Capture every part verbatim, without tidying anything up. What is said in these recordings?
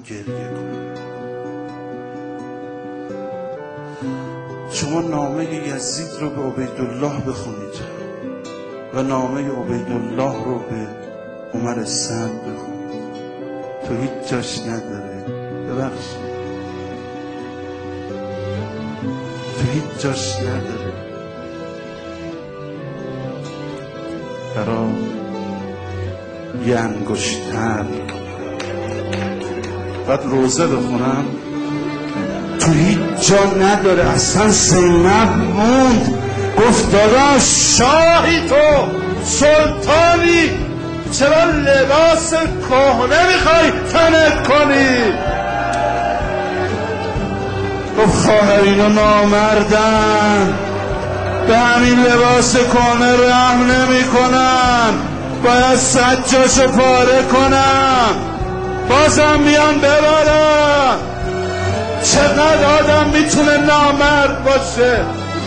گریه کنم. شما نامه یزید رو به عبیدالله بخونید و نامه عبیدالله رو به عمر سند بخونید. تو هیچ جاش نداره، ببخشید، تو هیچ جاش نداره. برای یه انگشتر بعد روزه بخونم، تو هیچ جا نداره. اصلا سینب موند، گفت داداش شاهی تو، سلطانی، چرا لباس کهنه میخوای تنت کنی؟ گفت خواهر اینا نامردن، به همین لباس کهنه رحم نمی کنن، باید سجاشو پاره کنم، بازم میان ببرن. چقدر آدم میتونه نامرد باشه؟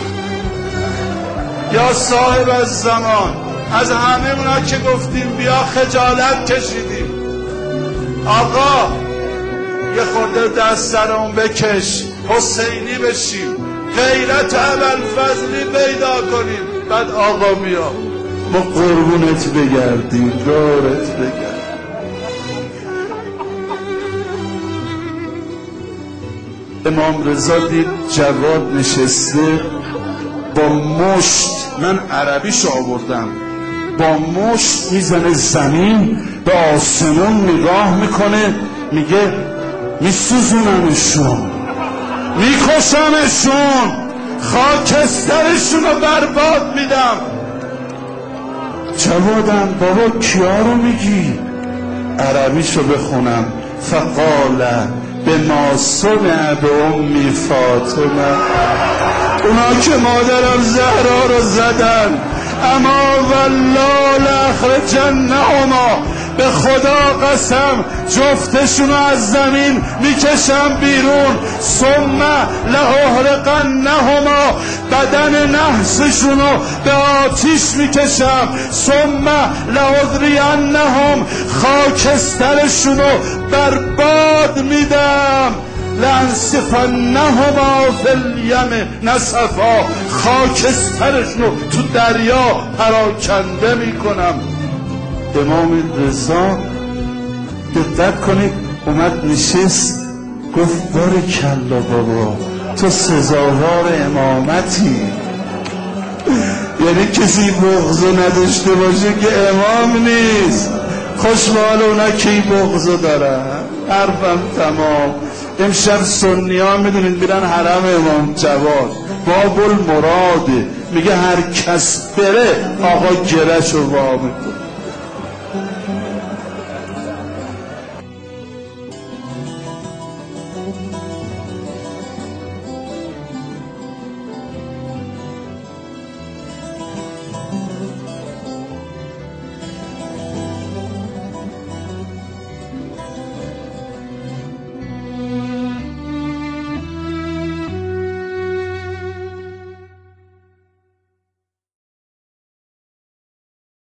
یا صاحب از زمان، از همه اونا که گفتیم بیا خجالت کشیدیم. آقا یه خورده دست سرمون بکش، حسینی بشیم، غیرت ابوالفضلی پیدا کنیم، بعد آقا بیا ما قربونت بگردیم، دورت بگردیم. امام رضا دید جواد نشسته با مشت، من عربیش آوردم، با مشت میزنه زمین، به آسمون نگاه میکنه، میگه میسوزونمشون، میکشمشون، خاکسترشون رو برباد میدم. جوادم بابا کیا رو میگی؟ عربیشو بخونم. فقال به ما صنع به امی فاطمه، اونا که مادرم زهرا رو زدن، اما والله لاخرجنهما، به خدا قسم جفتشونو از زمین میکشم بیرون، ثم لاحرقنهما، بدن نحسشونو به آتیش میکشم، ثم لاذرینهم، خاکسترشونو برباد میدم، لانسفنهما فی الیم نسفا، خاکسترشونو تو دریا پراکنده میکنم. امام رضا دقت کنید اومد نشست، گفت بارکالله بابا تو سزاوار امامتی. یعنی کسی بغضو نداشته باشه که امام نیست. خوشحال اونا کی بغضو دارن. حرفم تمام. امشب سنی ها میدونید میرن حرم امام جواد، باب المراده، میگه هر کس بره آقا گرش رو وا میکنه.